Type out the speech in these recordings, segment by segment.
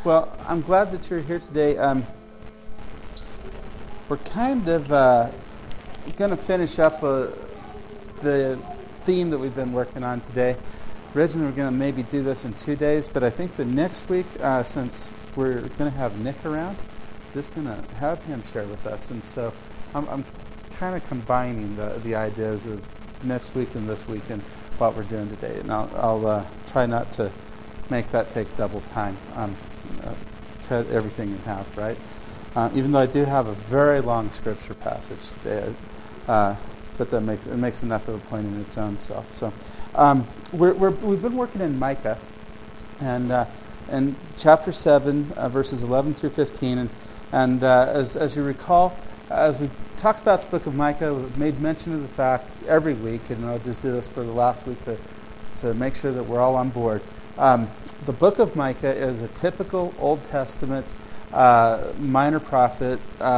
Well, I'm glad that you're here today. We're kind of going to finish up the theme that we've been working on today. Originally, we're going to maybe do this in 2 days, but I think the next week, since we're going to have Nick around, we're just going to have him share with us. And so I'm kind of combining the ideas of next week and this week and what we're doing today. And I'll try not to make that take double time. Cut everything in half, right? Even though I do have a very long scripture passage today, but that makes enough of a point in its own self. So we've been working in Micah, and chapter 7, verses 11 through 15, and as you recall, as we talked about the book of Micah, we've made mention of the fact every week, and I'll just do this for the last week to make sure that we're all on board. The book of Micah is a typical Old Testament minor prophet,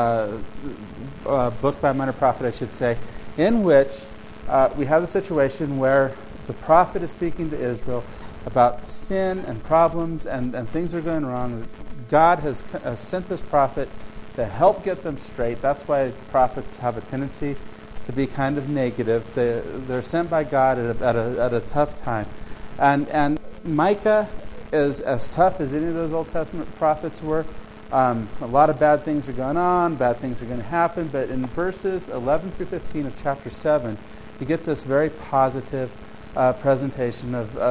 book by minor prophet, I should say, in which we have the situation where the prophet is speaking to Israel about sin and problems and things are going wrong. God has sent this prophet to help get them straight. That's why prophets have a tendency to be kind of negative. They're sent by God at a tough time. And Micah is as tough as any of those Old Testament prophets were. A lot of bad things are going on, bad things are going to happen, but in verses 11 through 15 of chapter 7, you get this very positive presentation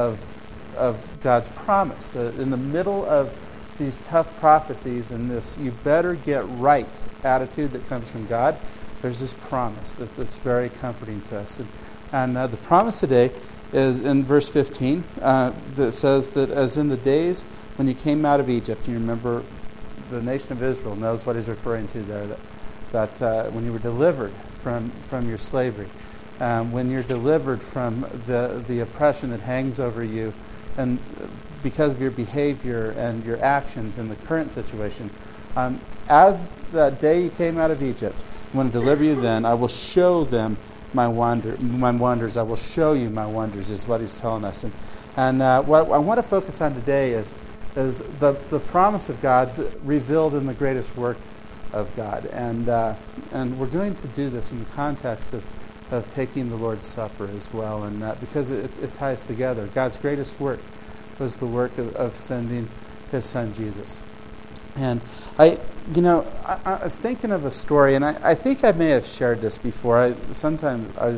of God's promise. In the middle of these tough prophecies and this you better get right attitude that comes from God, there's this promise that's very comforting to us. And the promise today is in verse 15 that says that as in the days when you came out of Egypt, you remember the nation of Israel knows what he's referring to there, that when you were delivered from your slavery, when you're delivered from the oppression that hangs over you, and because of your behavior and your actions in the current situation, as that day you came out of Egypt, I'm going to deliver you then, I will show them my wonders. I will show you my wonders, is what he's telling us. And what I want to focus on today is the promise of God revealed in the greatest work of God. And we're going to do this in the context of taking the Lord's Supper as well, and because it ties together. God's greatest work was the work of sending his son Jesus. And I was thinking of a story, and I think I may have shared this before. I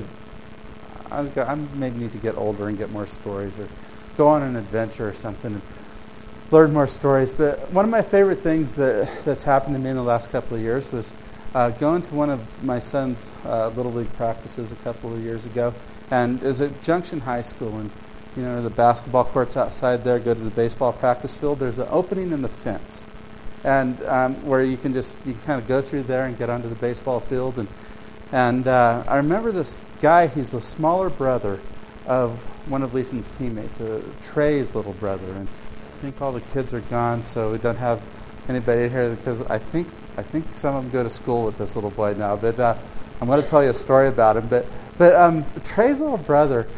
maybe need to get older and get more stories, or go on an adventure or something and learn more stories. But one of my favorite things that's happened to me in the last couple of years was going to one of my son's Little League practices a couple of years ago, and is at Junction High School, and the basketball courts outside there, go to the baseball practice field. There's an opening in the fence, and where you can kind of go through there and get onto the baseball field. And I remember this guy. He's the smaller brother of one of Leeson's teammates, Trey's little brother. And I think all the kids are gone, so we don't have anybody here, because I think some of them go to school with this little boy now. But I'm going to tell you a story about him. But Trey's little brother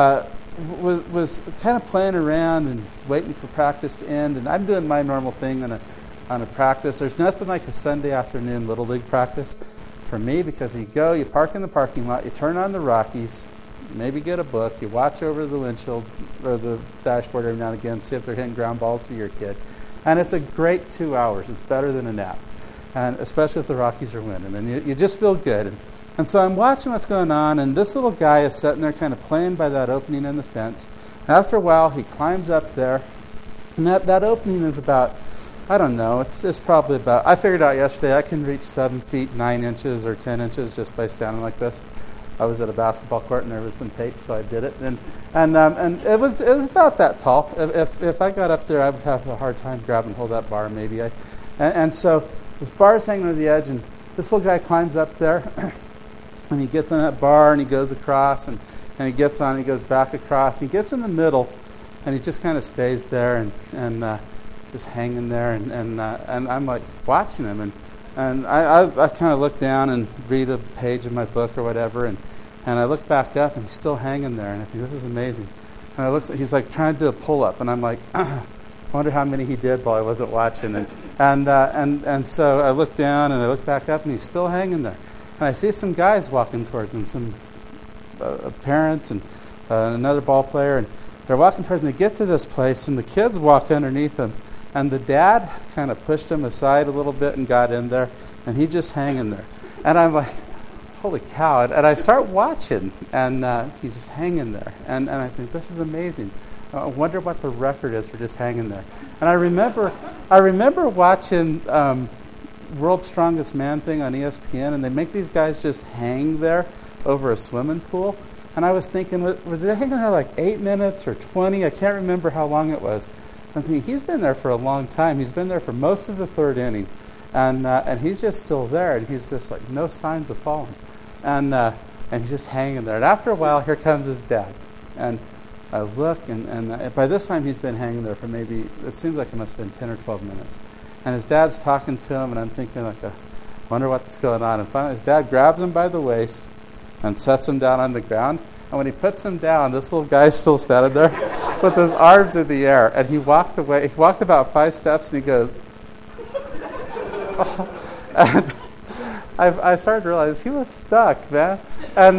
was kind of playing around and waiting for practice to end. And I'm doing my normal thing on a practice. There's nothing like a Sunday afternoon Little League practice for me, because you park in the parking lot, you turn on the Rockies, maybe get a book, you watch over the windshield or the dashboard every now and again, see if they're hitting ground balls for your kid. And it's a great 2 hours. It's better than a nap, and especially if the Rockies are winning. And you just feel good. And so I'm watching what's going on, and this little guy is sitting there kind of playing by that opening in the fence. And after a while, he climbs up there, and that opening is about, I don't know, it's probably about, I figured out yesterday I can reach 7 feet 9 inches or 10 inches just by standing like this. I was at a basketball court and there was some tape, so I did it. And it was about that tall. If I got up there, I would have a hard time grabbing hold of that bar maybe. And so this bar is hanging over the edge, and this little guy climbs up there, and he gets on that bar, and he goes across, and he gets on, and he goes back across. He gets in the middle, and he just kind of stays there and just hanging there. And I'm like watching him, and I kind of look down and read a page of my book or whatever, and I look back up, and he's still hanging there, and I think, this is amazing. And he's like trying to do a pull-up, and I'm like, wonder how many he did while I wasn't watching. And so I looked down and I looked back up, and he's still hanging there. And I see some guys walking towards him, some parents and another ball player, and they're walking towards him. They get to this place, and the kids walk underneath him. And the dad kind of pushed him aside a little bit and got in there, and he's just hanging there. And I'm like, holy cow. And I start watching, and he's just hanging there. And I think, this is amazing. I wonder what the record is for just hanging there. And I remember watching World's Strongest Man thing on ESPN, and they make these guys just hang there over a swimming pool. And I was thinking, were they hanging there like 8 minutes or 20? I can't remember how long it was. I'm thinking, he's been there for a long time. He's been there for most of the third inning. And he's just still there, and he's just like no signs of falling. And he's just hanging there. And after a while, here comes his dad. And I look, and by this time he's been hanging there for maybe, it seems like it must have been 10 or 12 minutes. And his dad's talking to him, and I'm thinking, like, I wonder what's going on. And finally his dad grabs him by the waist and sets him down on the ground. And when he puts him down, this little guy's still standing there with his arms in the air. And he walked away. He walked about 5 steps, and he goes, and I started to realize he was stuck, man. And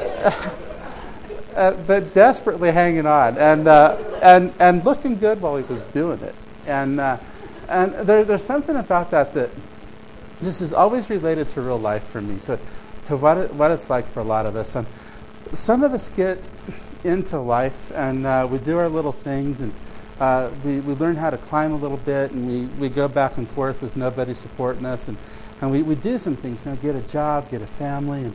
but desperately hanging on, and looking good while he was doing it. And there's something about that just is always related to real life for me, to what it's like for a lot of us. And some of us get into life, and we do our little things, and we learn how to climb a little bit, and we go back and forth with nobody supporting us, and we do some things, get a job, get a family,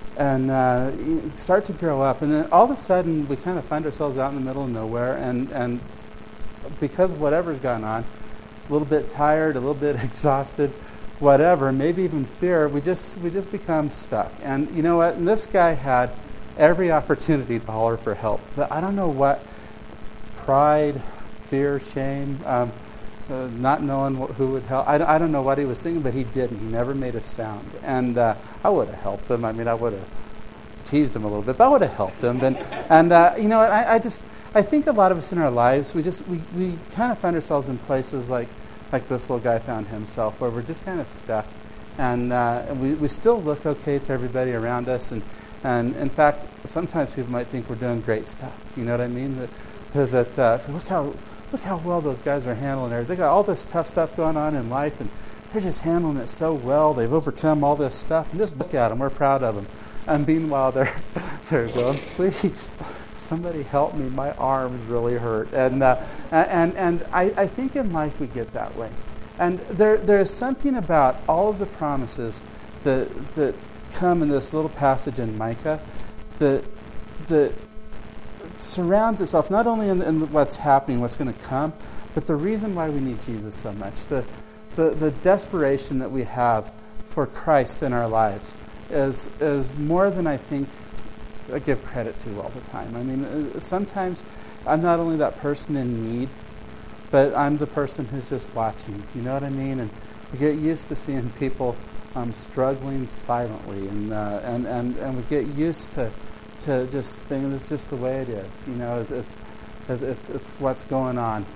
and start to grow up. And then all of a sudden, we kind of find ourselves out in the middle of nowhere, and because of whatever's gone on, a little bit tired, a little bit exhausted, whatever, maybe even fear, we just become stuck. And you know what? And this guy had every opportunity to holler for help. But I don't know what, pride, fear, shame, not knowing who would help. I don't know what he was thinking, but he didn't. He never made a sound. And I would have helped him. I mean, I would have teased him a little bit, but I would have helped him. And you know, I think a lot of us in our lives, we kind of find ourselves in places like this little guy found himself, where we're just kind of stuck. And we still look okay to everybody around us. And in fact, sometimes people might think we're doing great stuff. You know what I mean? That look how well those guys are handling it. They got all this tough stuff going on in life, and they're just handling it so well. They've overcome all this stuff, and just look at them. We're proud of them. And meanwhile, they're going, please, somebody help me. My arms really hurt. And I think in life we get that way. And there is something about all of the promises that come in this little passage in Micah that surrounds itself not only in what's happening, what's going to come, but the reason why we need Jesus so much, the desperation that we have for Christ in our lives is more than I think I give credit to all the time. I mean, sometimes I'm not only that person in need, but I'm the person who's just watching. You know what I mean? And we get used to seeing people struggling silently, and we get used to just thinking it's just the way it is. You know, it's what's going on.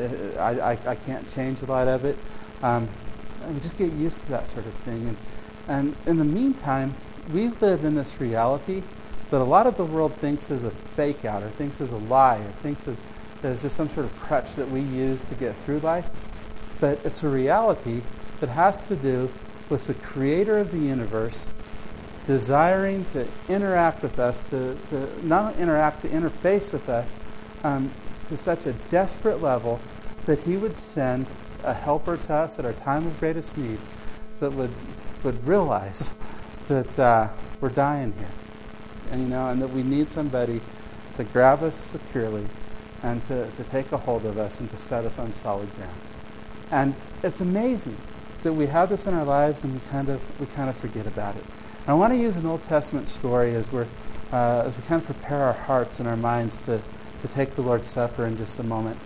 I can't change a lot of it. We just get used to that sort of thing. And in the meantime, we live in this reality that a lot of the world thinks is a fake out, or thinks is a lie, or thinks is just some sort of crutch that we use to get through life. But it's a reality that has to do with the creator of the universe desiring to interact with us, to not only interact, to interface with us to such a desperate level that he would send a helper to us at our time of greatest need that would realize that we're dying here. And that we need somebody to grab us securely and to take a hold of us and to set us on solid ground. And it's amazing that we have this in our lives, and we kind of forget about it. And I want to use an Old Testament story as we kind of prepare our hearts and our minds to take the Lord's Supper in just a moment.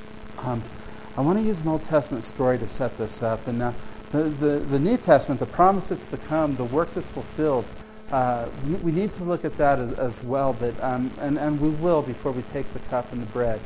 I want to use an Old Testament story to set this up. And the New Testament, the promise that's to come, the work that's fulfilled, we need to look at that as well. But and we will before we take the cup and the bread.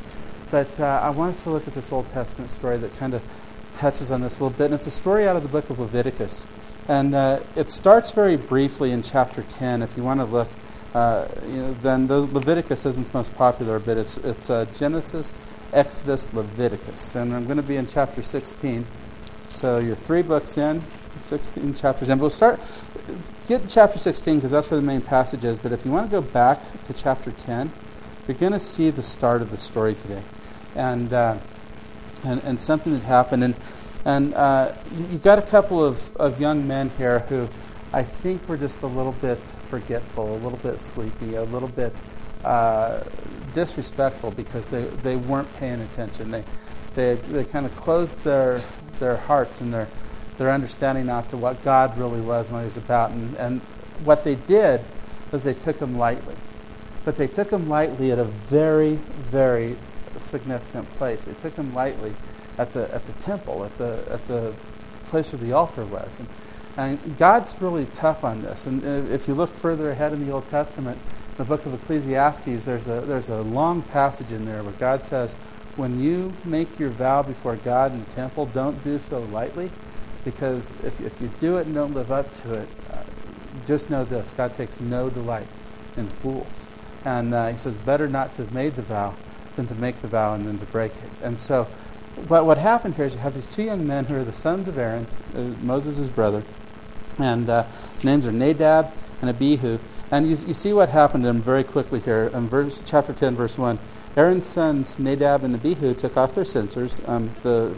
But I want us to look at this Old Testament story that kind of touches on this a little bit. And it's a story out of the book of Leviticus. And it starts very briefly in chapter 10. If you want to look, then Leviticus isn't the most popular bit. It's Genesis, Exodus, Leviticus. And I'm going to be in chapter 16. So you're 3 books in, 16 chapters in. But get to chapter 16 because that's where the main passage is. But if you want to go back to chapter 10, you're going to see the start of the story today. And something that happened. And you've got a couple of young men here who I think were just a little bit forgetful, a little bit sleepy, a little bit disrespectful because they weren't paying attention. They kind of closed their hearts and their understanding off to what God really was and what He was about. And what they did was they took Him lightly. But they took Him lightly at a very, very significant place. They took Him lightly at the temple, at the place where the altar was. And God's really tough on this. And if you look further ahead in the Old Testament, in the book of Ecclesiastes, there's a long passage in there where God says, when you make your vow before God in the temple, don't do so lightly, because if you do it and don't live up to it, just know this: God takes no delight in fools. And He says, better not to have made the vow than to make the vow and then to break it. And so, but what happened here is you have these 2 young men who are the sons of Aaron, Moses' brother, and names are Nadab and Abihu. And you see what happened to them very quickly here. In chapter 10, verse 1, Aaron's sons, Nadab and Abihu, took off their censers, the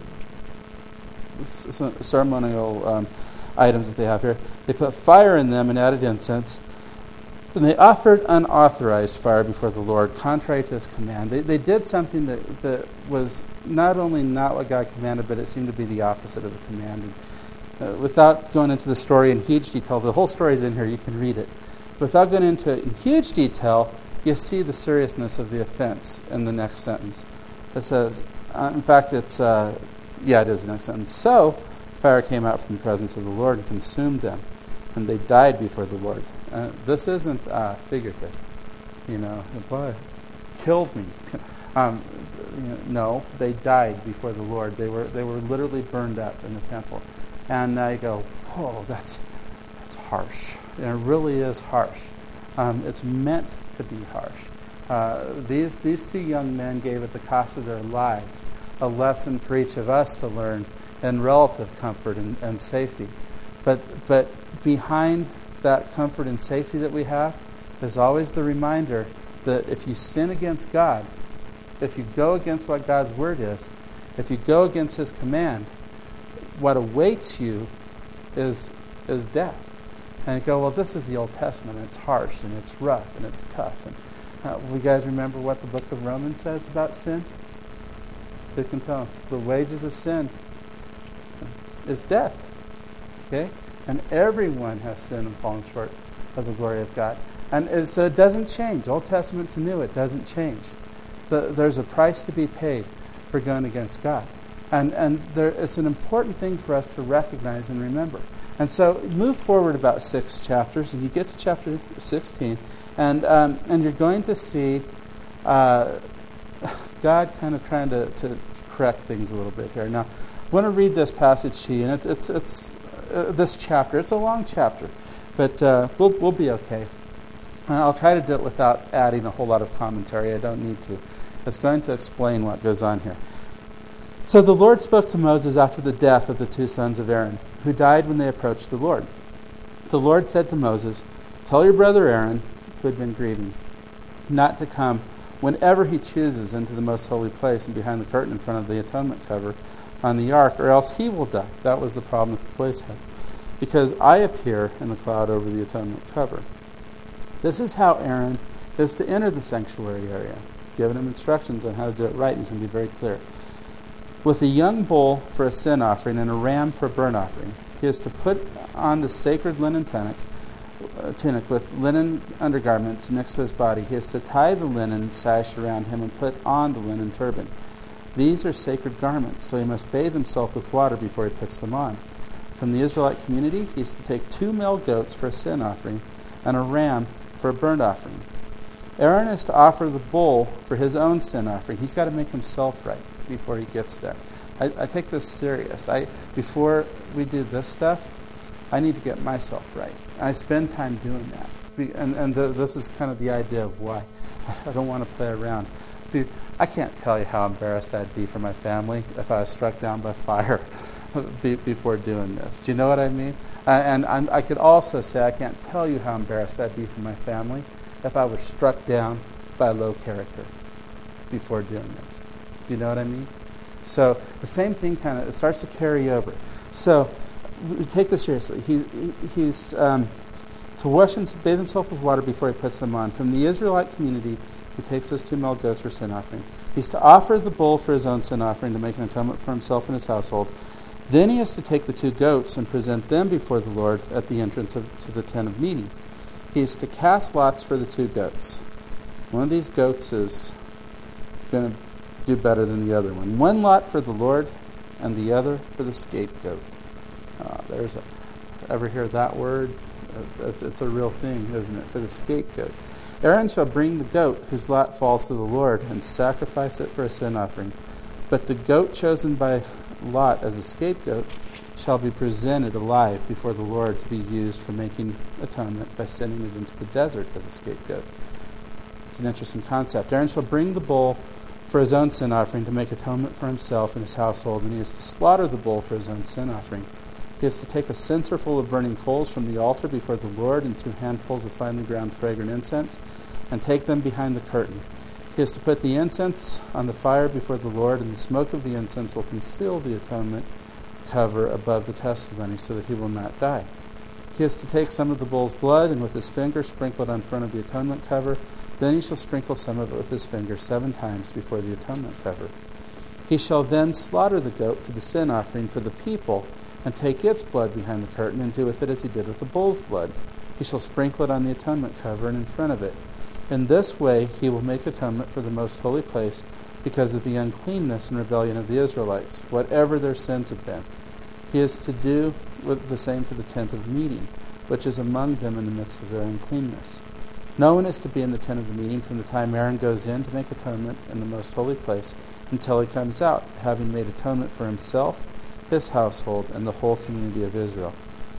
ceremonial items that they have here. They put fire in them and added incense. And they offered unauthorized fire before the Lord, contrary to His command. They did something that was not only not what God commanded, but it seemed to be the opposite of the command. And, without going into the story in huge detail, the whole story is in here, you can read it. Without going into it in huge detail, you see the seriousness of the offense in the next sentence. It says, in fact, it is the next sentence. So, fire came out from the presence of the Lord and consumed them, and they died before the Lord. This isn't figurative, boy, killed me. No, they died before the Lord. They were literally burned up in the temple. And you go, oh, that's harsh. And it really is harsh. It's meant to be harsh. These 2 young men gave at the cost of their lives a lesson for each of us to learn in relative comfort and safety. But behind that comfort and safety that we have is always the reminder that if you sin against God, if you go against what God's word is, if you go against His command, what awaits you is death. And you go, well, this is the Old Testament. It's harsh and it's rough and it's tough. And you guys remember what the book of Romans says about sin? Who can tell? The wages of sin is death. Okay? And everyone has sinned and fallen short of the glory of God. And so it doesn't change. Old Testament to New, it doesn't change. There's a price to be paid for going against God. And it's an important thing for us to recognize and remember. And so move forward about 6 chapters, and you get to chapter 16, and you're going to see God kind of trying to correct things a little bit here. Now, I want to read this passage to you, and it's this chapter. It's a long chapter, but we'll be okay. I'll try to do it without adding a whole lot of commentary. I don't need to. It's going to explain what goes on here. So the Lord spoke to Moses after the death of the 2 sons of Aaron, who died when they approached the Lord. The Lord said to Moses, "Tell your brother Aaron, who had been grieving, not to come whenever he chooses into the most holy place and behind the curtain in front of the atonement cover on the ark, or else he will die." That was the problem that the place had. "Because I appear in the cloud over the atonement cover. This is how Aaron is to enter the sanctuary area." Giving him instructions on how to do it right. He's going to be very clear. "With a young bull for a sin offering and a ram for a burnt offering. He is to put on the sacred linen tunic with linen undergarments next to his body. He is to tie the linen sash around him and put on the linen turban. These are sacred garments, so he must bathe himself with water before he puts them on. From the Israelite community, he is to take 2 male goats for a sin offering and a ram for a burnt offering. Aaron is to offer the bull for his own sin offering. He's got to make himself right before he gets there. I take this serious. Before we do this stuff, I need to get myself right. I spend time doing that. And this is kind of the idea of why. I don't want to play around. Dude, I can't tell you how embarrassed I'd be for my family if I was struck down by fire before doing this. Do you know what I mean? And I could also say I can't tell you how embarrassed I'd be for my family if I was struck down by low character before doing this. Do you know what I mean? So the same thing kind of starts to carry over. So take this seriously. He's to wash and bathe himself with water before he puts them on. From the Israelite community, he takes those 2 male goats for sin offering. He's to offer the bull for his own sin offering to make an atonement for himself and his household. Then he is to take the 2 goats and present them before the Lord at the entrance to the tent of meeting. He is to cast lots for the 2 goats. One of these goats is going to do better than the other one. One lot for the Lord and the other for the scapegoat. Ever hear that word? It's a real thing, isn't it? For the scapegoat. Aaron shall bring the goat whose lot falls to the Lord and sacrifice it for a sin offering. But the goat chosen by Lot as a scapegoat shall be presented alive before the Lord to be used for making atonement by sending it into the desert as a scapegoat. It's an interesting concept. Aaron shall bring the bull for his own sin offering to make atonement for himself and his household, and he is to slaughter the bull for his own sin offering. He is to take a censer full of burning coals from the altar before the Lord and 2 handfuls of finely ground fragrant incense, and take them behind the curtain. He is to put the incense on the fire before the Lord, and the smoke of the incense will conceal the atonement cover above the testimony so that he will not die. He is to take some of the bull's blood and with his finger sprinkle it on front of the atonement cover. Then he shall sprinkle some of it with his finger 7 times before the atonement cover. He shall then slaughter the goat for the sin offering for the people and take its blood behind the curtain and do with it as he did with the bull's blood. He shall sprinkle it on the atonement cover and in front of it. In this way he will make atonement for the most holy place because of the uncleanness and rebellion of the Israelites, whatever their sins have been. He is to do the same for the tent of meeting, which is among them in the midst of their uncleanness. No one is to be in the tent of the meeting from the time Aaron goes in to make atonement in the most holy place until he comes out, having made atonement for himself, his household, and the whole community of Israel.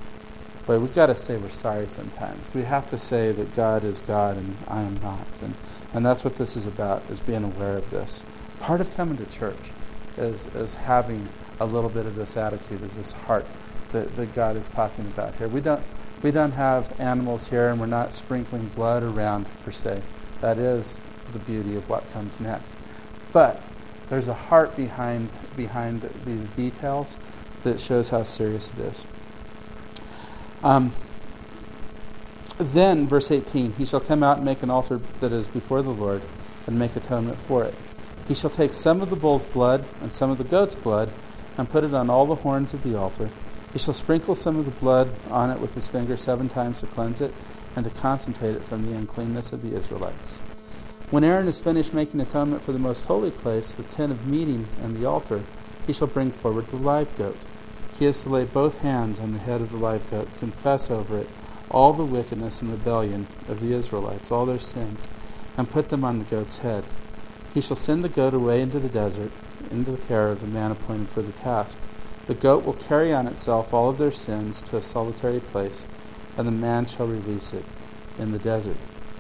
But we've got to say we're sorry sometimes. We have to say that God is God and I am not. And that's what this is about, is being aware of this. Part of coming to church is having a little bit of this attitude, of this heart that God is talking about here. We don't have animals here, and we're not sprinkling blood around per se. That is the beauty of what comes next. But there's a heart behind these details that shows how serious it is. Then, verse 18, he shall come out and make an altar that is before the Lord and make atonement for it. He shall take some of the bull's blood and some of the goat's blood and put it on all the horns of the altar. He shall sprinkle some of the blood on it with his finger 7 times to cleanse it and to concentrate it from the uncleanness of the Israelites. When Aaron is finished making atonement for the most holy place, the tent of meeting and the altar, he shall bring forward the live goat. He is to lay both hands on the head of the live goat, confess over it all the wickedness and rebellion of the Israelites, all their sins, and put them on the goat's head. He shall send the goat away into the desert, into the care of the man appointed for the task. The goat will carry on itself all of their sins to a solitary place, and the man shall release it in the desert.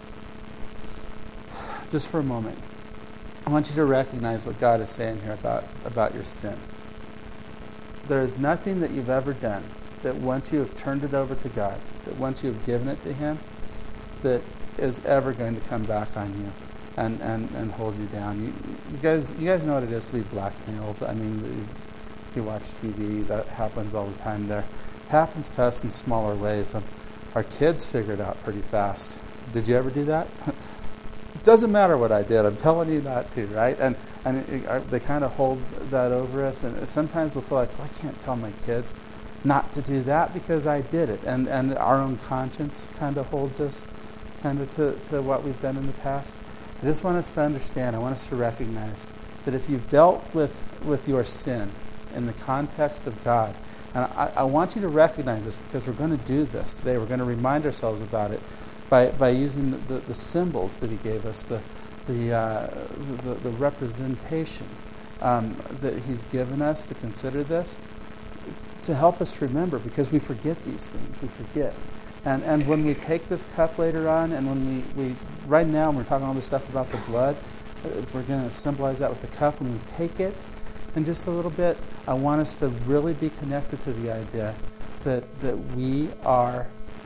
Just for a moment, I want you to recognize what God is saying here about your sin. There is nothing that you've ever done that once you have turned it over to God, that once you have given it to Him, that is ever going to come back on you and hold you down. You guys know what it is to be blackmailed. I mean, if you watch TV, that happens all the time there. It happens to us in smaller ways. Our kids figure it out pretty fast. Did you ever do that? It doesn't matter what I did. I'm telling you that too, right? And they kind of hold that over us. And sometimes we'll feel like, I can't tell my kids not to do that because I did it. And our own conscience kind of holds us kind of to what we've done in the past. I just want us to understand, I want us to recognize that if you've dealt with your sin in the context of God, and I want you to recognize this because we're going to do this today. We're going to remind ourselves about it. by using the symbols that he gave us, the representation that he's given us to consider this, to help us remember, because we forget these things. We forget. And when we take this cup later on, and when we right now, when we're talking all this stuff about the blood, we're going to symbolize that with the cup. When we take it in just a little bit, I want us to really be connected to the idea that we are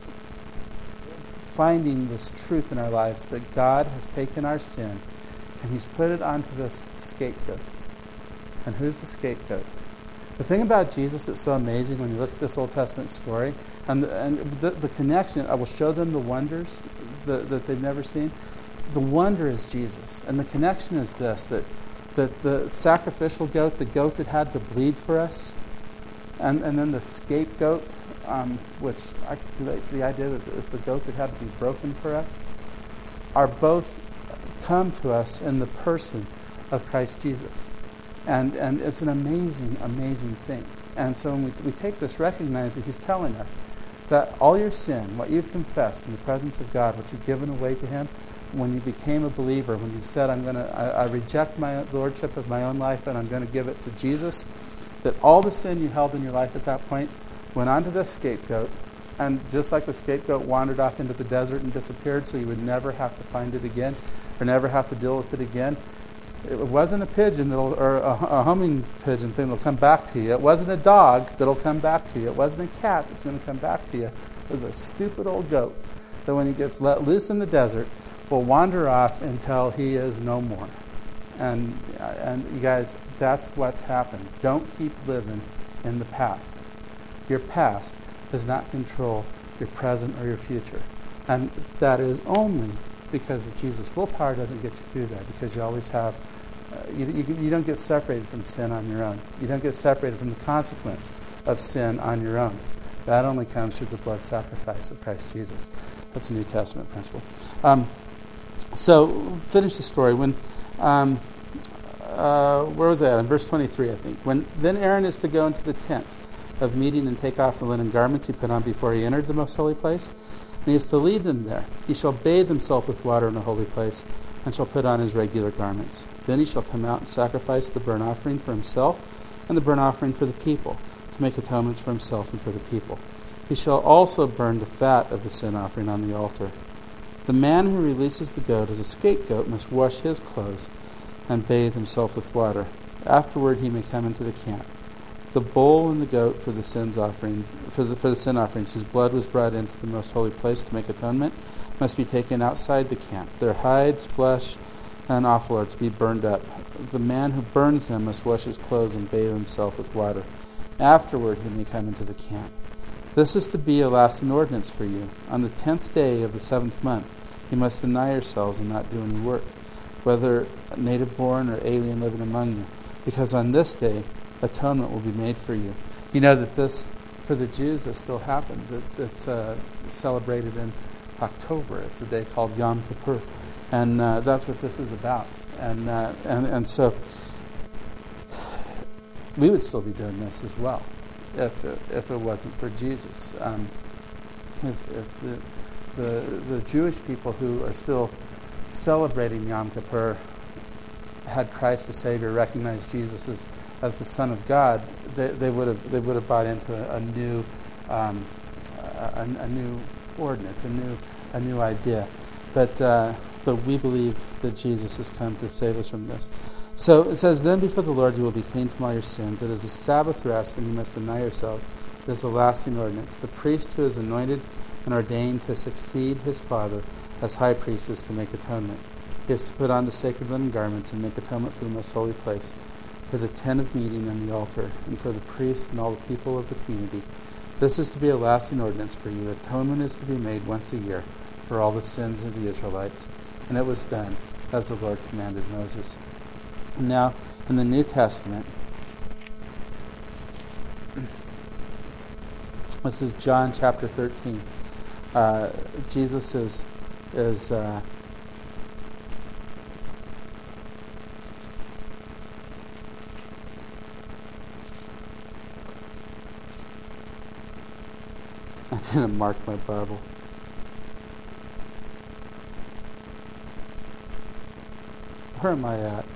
finding this truth in our lives, that God has taken our sin and he's put it onto this scapegoat. And who's the scapegoat? The thing about Jesus that's so amazing when you look at this Old Testament story, and the connection, I will show them the wonders that they've never seen. The wonder is Jesus. And the connection is this, that the sacrificial goat, the goat that had to bleed for us, and then the scapegoat, which I can relate to the idea that it's the goat that had to be broken for us, are both come to us in the person of Christ Jesus. And it's an amazing, amazing thing. And so when we take this, recognize that he's telling us that all your sin, what you've confessed in the presence of God, what you've given away to him, when you became a believer, when you said, I reject the lordship of my own life and I'm going to give it to Jesus, that all the sin you held in your life at that point went onto the scapegoat, and just like the scapegoat wandered off into the desert and disappeared so you would never have to find it again or never have to deal with it again. It wasn't a pigeon or a humming pigeon thing that'll come back to you. It wasn't a dog that'll come back to you. It wasn't a cat that's going to come back to you. It was a stupid old goat that when he gets let loose in the desert will wander off until he is no more. And you guys, that's what's happened. Don't keep living in the past. Your past does not control your present or your future. And that is only because of Jesus. Willpower doesn't get you through that, because you always have, you don't get separated from sin on your own. You don't get separated from the consequence of sin on your own. That only comes through the blood sacrifice of Christ Jesus. That's a New Testament principle. So, finish the story. When, where was that? In verse 23, I think. Then Aaron is to go into the tent of meeting and take off the linen garments he put on before he entered the most holy place. And he is to leave them there. He shall bathe himself with water in the holy place, and shall put on his regular garments. Then he shall come out and sacrifice the burnt offering for himself, and the burnt offering for the people, to make atonements for himself and for the people. He shall also burn the fat of the sin offering on the altar. The man who releases the goat as a scapegoat must wash his clothes and bathe himself with water. Afterward he may come into the camp. The bull and the goat for the sins offering, for the sin offerings, whose blood was brought into the most holy place to make atonement, must be taken outside the camp. Their hides, flesh, and offal are to be burned up. The man who burns them must wash his clothes and bathe himself with water. Afterward he may come into the camp. This is to be a lasting ordinance for you. On the 10th day of the 7th month you must deny yourselves and not do any work, whether native born or alien living among you, because on this day atonement will be made for you. You know that this, for the Jews, this still happens. It's celebrated in October. It's a day called Yom Kippur, and that's what this is about. And so we would still be doing this as well if it wasn't for Jesus. If the Jewish people who are still celebrating Yom Kippur had Christ as Savior, recognized Jesus as the Son of God, they would have bought into a new ordinance, a new idea. But we believe that Jesus has come to save us from this. So it says, then before the Lord you will be clean from all your sins. It is a Sabbath rest, and you must deny yourselves. It is a lasting ordinance. The priest who is anointed and ordained to succeed his father as high priest is to make atonement. He is to put on the sacred linen garments and make atonement for the most holy place, for the tent of meeting and the altar, and for the priest and all the people of the community. This is to be a lasting ordinance for you. Atonement is to be made once a year for all the sins of the Israelites. And it was done as the Lord commanded Moses. And now, in the New Testament, this is John chapter 13. Jesus is I didn't mark my Bible. Where am I at?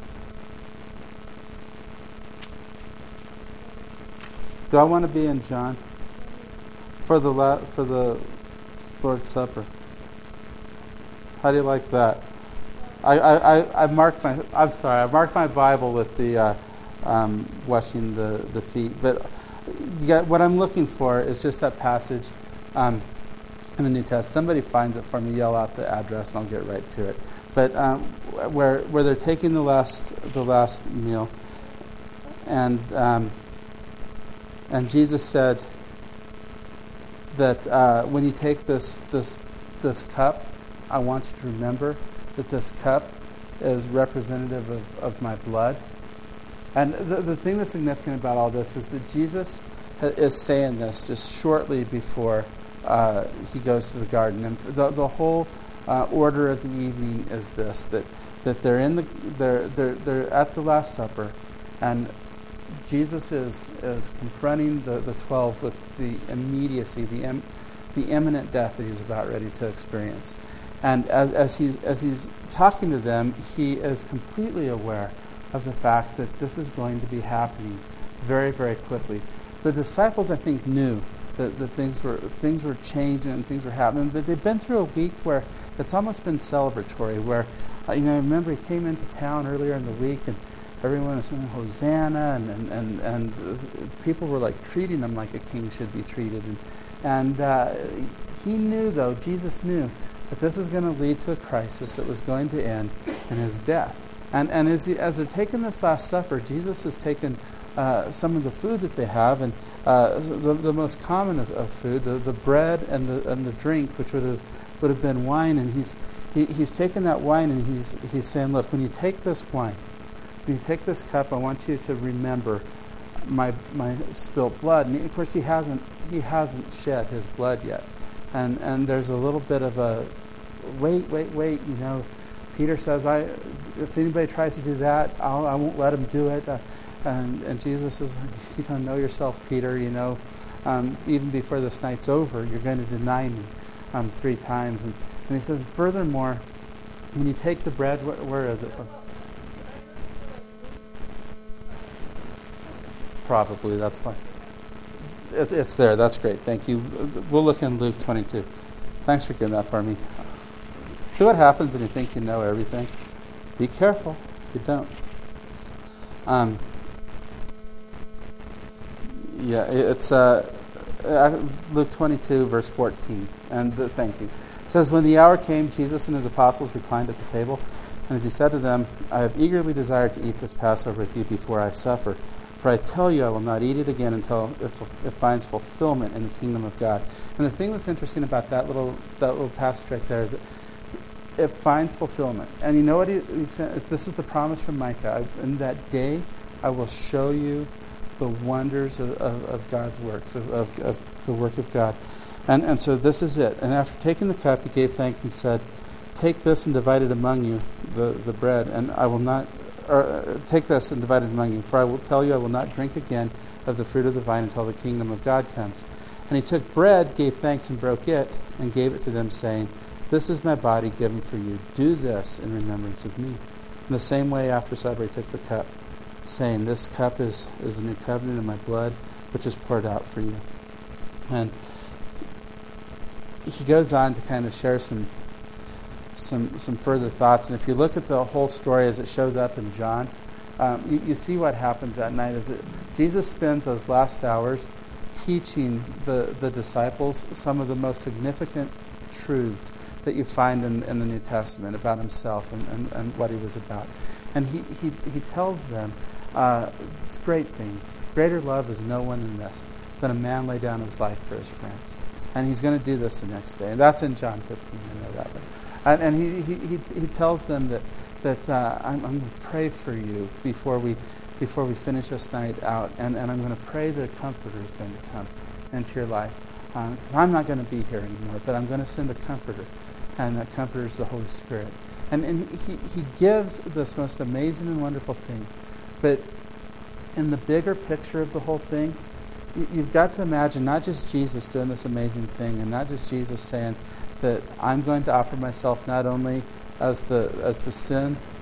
Do I want to be in John? For the Lord's Supper. How do you like that? I marked my Bible with the washing the feet. But what I'm looking for is just that passage in the New Testament. Somebody finds it for me, yell out the address, and I'll get right to it. But where they're taking the last meal, and Jesus said that when you take this cup, I want you to remember that this cup is representative of my blood. And the thing that's significant about all this is that Jesus is saying this just shortly before he goes to the garden. And the whole order of the evening is this: that they're at the Last Supper, and Jesus is confronting the 12 with the immediacy, the imminent death that he's about ready to experience. And as he's talking to them, he is completely aware of the fact that this is going to be happening very, very quickly. The disciples, I think, knew that things were changing and things were happening, but they've been through a week where it's almost been celebratory. Where I remember he came into town earlier in the week, and everyone was saying Hosanna, and people were like treating him like a king should be treated. And he knew, though, Jesus knew, that this is going to lead to a crisis that was going to end in his death. And as they're taking this Last Supper, Jesus has taken some of the food that they have, and the most common of food, the bread and the drink, which would have been wine, and he's taken that wine, and he's saying, look, when you take this wine, when you take this cup, I want you to remember my spilt blood. And of course, he hasn't shed his blood yet. And there's a little bit of a wait. Peter says, if anybody tries to do that, I won't let him do it. And Jesus says, you don't know yourself, Peter. Even before this night's over, you're going to deny me 3 times. And he says, furthermore, when you take the bread, where is it from? Probably, that's fine. It's there. That's great. Thank you. We'll look in Luke 22. Thanks for getting that for me. See what happens when you think you know everything? Be careful. You don't. It's Luke 22, verse 14. And thank you. It says, when the hour came, Jesus and his apostles reclined at the table. And as he said to them, I have eagerly desired to eat this Passover with you before I suffer. For I tell you, I will not eat it again until it finds fulfillment in the kingdom of God. And the thing that's interesting about that little passage right there is that it finds fulfillment. And you know what he said? This is the promise from Micah. In that day, I will show you the wonders of God's works, of the work of God. And so this is it. And after taking the cup, he gave thanks and said, take this and divide it among you, the bread, and I will not... take this and divide it among you, for I will tell you, I will not drink again of the fruit of the vine until the kingdom of God comes. And he took bread, gave thanks, and broke it, and gave it to them, saying, this is my body given for you. Do this in remembrance of me. In the same way, after supper, he took the cup, saying, this cup is the new covenant in my blood, which is poured out for you. And he goes on to kind of share some further thoughts. And if you look at the whole story as it shows up in John, you see what happens that night is that Jesus spends those last hours teaching the disciples some of the most significant truths that you find in the New Testament about himself and what he was about. And he tells them it's great things. Greater love is no one in this than a man lay down his life for his friends. And he's going to do this the next day. And that's in John 15, I know that. And he tells them that I'm going to pray for you before we finish this night out, and I'm going to pray that a comforter is going to come into your life, because I'm not going to be here anymore, but I'm going to send a comforter, and that comforter is the Holy Spirit. And he gives this most amazing and wonderful thing, but in the bigger picture of the whole thing, you've got to imagine not just Jesus doing this amazing thing, and not just Jesus saying that I'm going to offer myself not only as the sin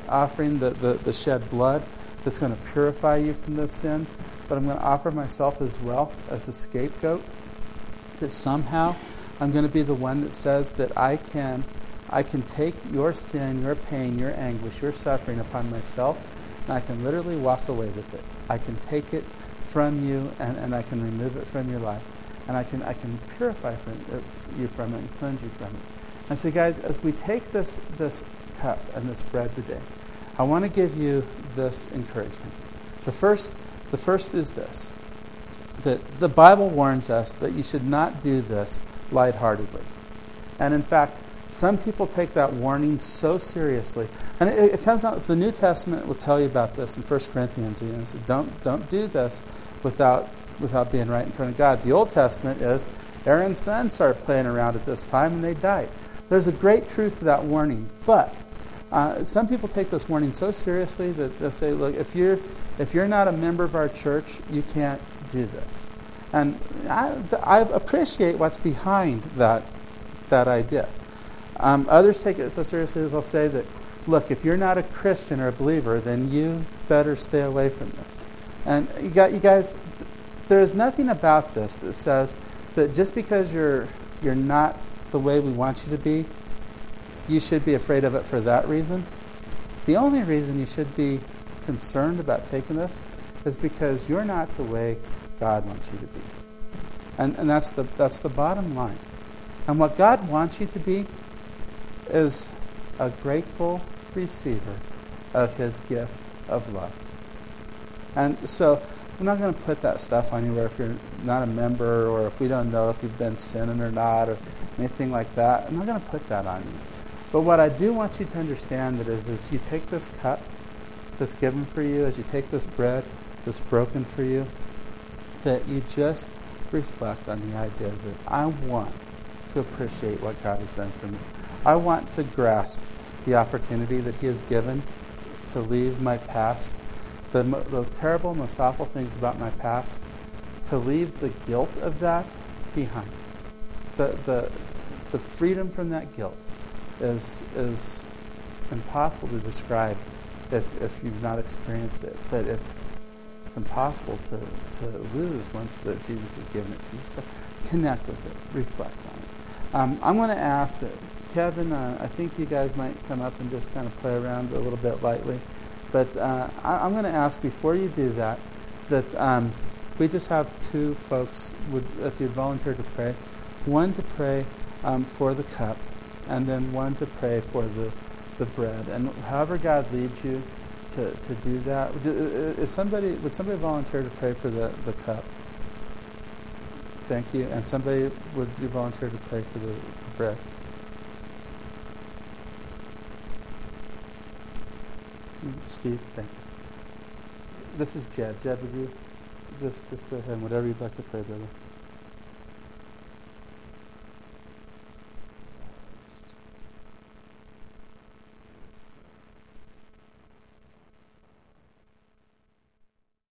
offering the shed blood that's going to purify you from those sins, but I'm going to offer myself as well as a scapegoat, that somehow I'm going to be the one that says that I can take your sin, your pain, your anguish, your suffering upon myself, and I can literally walk away with it. I can take it from you, and I can remove it from your life. And I can purify you from it and cleanse you from it. And so, guys, as we take this cup and this bread today, I want to give you this encouragement. The first is this, that the Bible warns us that you should not do this lightheartedly. And in fact, some people take that warning so seriously. And it comes out, the New Testament will tell you about this in 1 Corinthians. You know, don't do this without being right in front of God. The Old Testament is Aaron's sons started playing around at this time and they died. There's a great truth to that warning, but some people take this warning so seriously that they'll say, look, if you're not a member of our church, you can't do this. And I appreciate what's behind that idea. Others take it so seriously that they'll say that, look, if you're not a Christian or a believer, then you better stay away from this. And you guys, there's nothing about this that says that just because you're not the way we want you to be, you should be afraid of it for that reason. The only reason you should be concerned about taking this is because you're not the way God wants you to be. And that's the bottom line. And what God wants you to be is a grateful receiver of His gift of love. And so I'm not going to put that stuff on you where if you're not a member or if we don't know if you've been sinning or not or anything like that. I'm not going to put that on you. But what I do want you to understand that is you take this cup that's given for you, as you take this bread that's broken for you, that you just reflect on the idea that I want to appreciate what God has done for me. I want to grasp the opportunity that He has given to leave my past, the terrible, most awful things about my past, to leave the guilt of that behind. The freedom from that guilt is impossible to describe if you've not experienced it. But it's impossible to lose once that Jesus has given it to you. So connect with it, reflect on it. I'm going to ask that Kevin, I think you guys might come up and just kind of play around a little bit lightly. But I'm going to ask before you do that we just have two folks, if you'd volunteer to pray. One to pray for the cup, and then one to pray for the bread. And however God leads you to do that. Would somebody volunteer to pray for the cup? Thank you. And would you volunteer to pray for the bread? Steve, thank you. This is Jed. Jed, would you just go ahead and whatever you'd like to pray, brother.